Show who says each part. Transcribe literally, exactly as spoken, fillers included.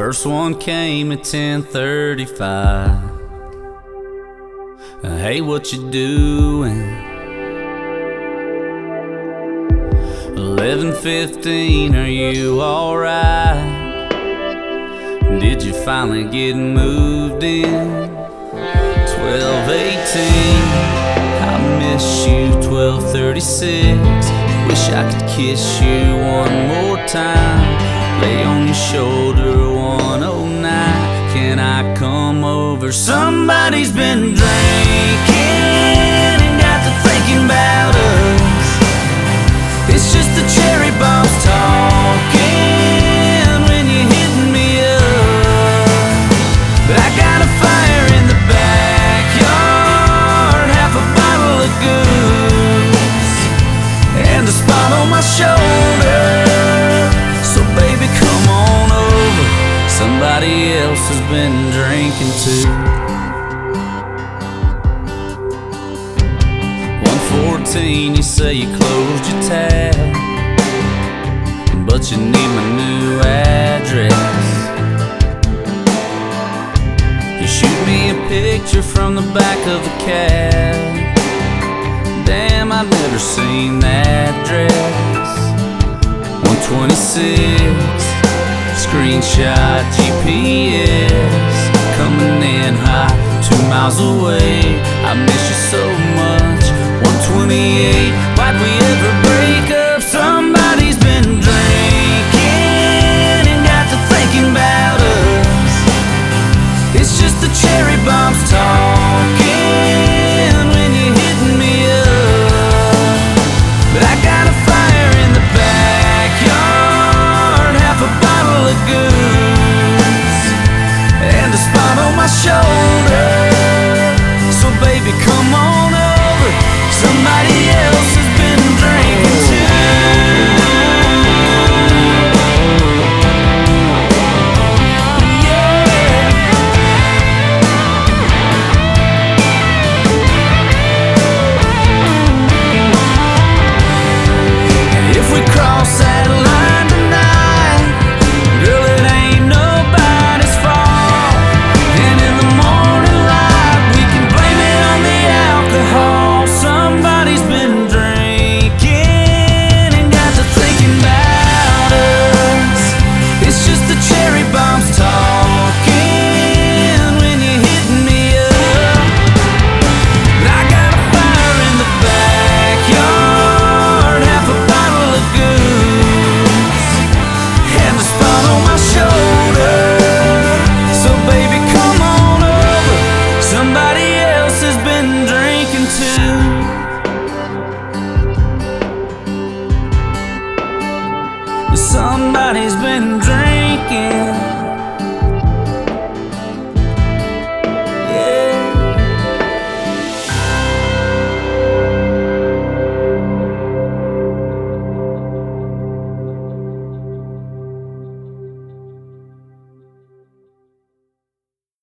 Speaker 1: First one came at ten thirty-five. Hey, what you doing? eleven fifteen, are you alright? Did you finally get moved in? twelve eighteen, I miss you. Twelve thirty-six, wish I could kiss you one more time. Lay on your shoulder. One oh nine, can I come over? Somebody's been drinking and got to thinking about us. It's just the cherry bombs talking when you're hitting me up. But I got a fire in the backyard, half a bottle of goose, and a spot on my shoulder. So baby, come on over. Somebody else has been drinking too. one fourteen, you say you closed your tab, but you need my new address. You shoot me a picture from the back of a cab. Damn, I've never seen that dress. one twenty-six, screenshot G P S, coming in hot, two miles away. I miss you so much. one twenty-eight, why'd we ever break up? Somebody's been drinking and got to thinking about us. It's just the cherry bombs talking when you're hitting me up. But I got a fire in the backyard, half a bottle of goose, and a spot on my shoulder. So baby, come on over. Somebody else has been drinking too. Yeah. If we cross that line tonight, girl, it ain't nobody's fault. And in the morning light, we can blame it on the alcohol. Somebody's been drinking and got to thinking about us. It's just the cherry bombs talking when you're hitting me up. But I got a fire in the backyard, half a bottle of goose, and a spot on my shoulder. So baby, come on over. Somebody else has been drinking too. Somebody's been drinking